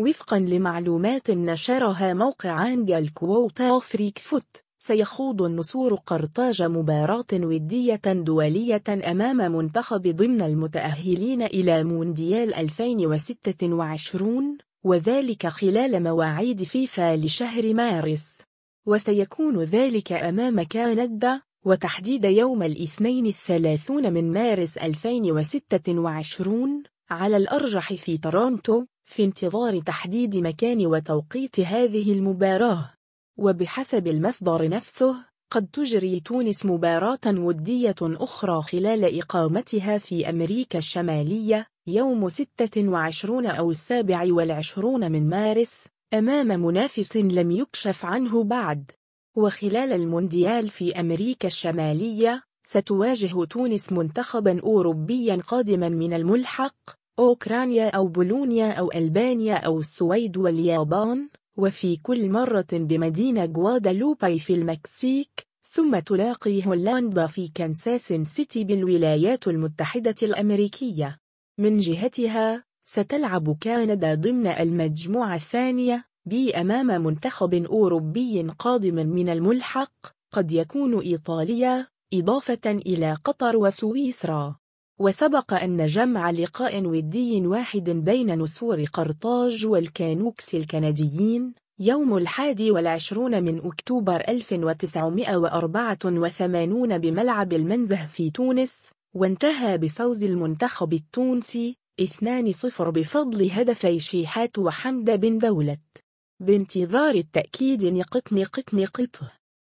وفقا لمعلومات نشرها موقع أنجل كووتا فريكفوت، سيخوض النسور قرطاج مباراة ودية دولية أمام منتخب ضمن المتأهلين إلى مونديال 2026، وذلك خلال مواعيد فيفا لشهر مارس، وسيكون ذلك أمام كندا، وتحديد يوم الاثنين 30 من مارس 2026 على الأرجح في تورونتو، في انتظار تحديد مكان وتوقيت هذه المباراة. وبحسب المصدر نفسه، قد تجري تونس مباراة ودية أخرى خلال إقامتها في أمريكا الشمالية يوم 26 أو 27 من مارس أمام منافس لم يكشف عنه بعد. وخلال المونديال في أمريكا الشمالية، ستواجه تونس منتخبا أوروبيا قادما من الملحق، أوكرانيا أو بولونيا أو ألبانيا أو السويد واليابان، وفي كل مرة بمدينة غوادالوبي في المكسيك، ثم تلاقي هولندا في كانساس سيتي بالولايات المتحدة الأمريكية. من جهتها، ستلعب كندا ضمن المجموعة الثانية أمام منتخب أوروبي قادم من الملحق، قد يكون إيطاليا، إضافة إلى قطر وسويسرا. وسبق أن جمع لقاء ودي واحد بين نسور قرطاج والكانوكس الكنديين يوم 21 من أكتوبر 1984 بملعب المنزه في تونس، وانتهى بفوز المنتخب التونسي 2-0 بفضل هدفي شيحات وحمد بن دولة. بانتظار التأكيد نقط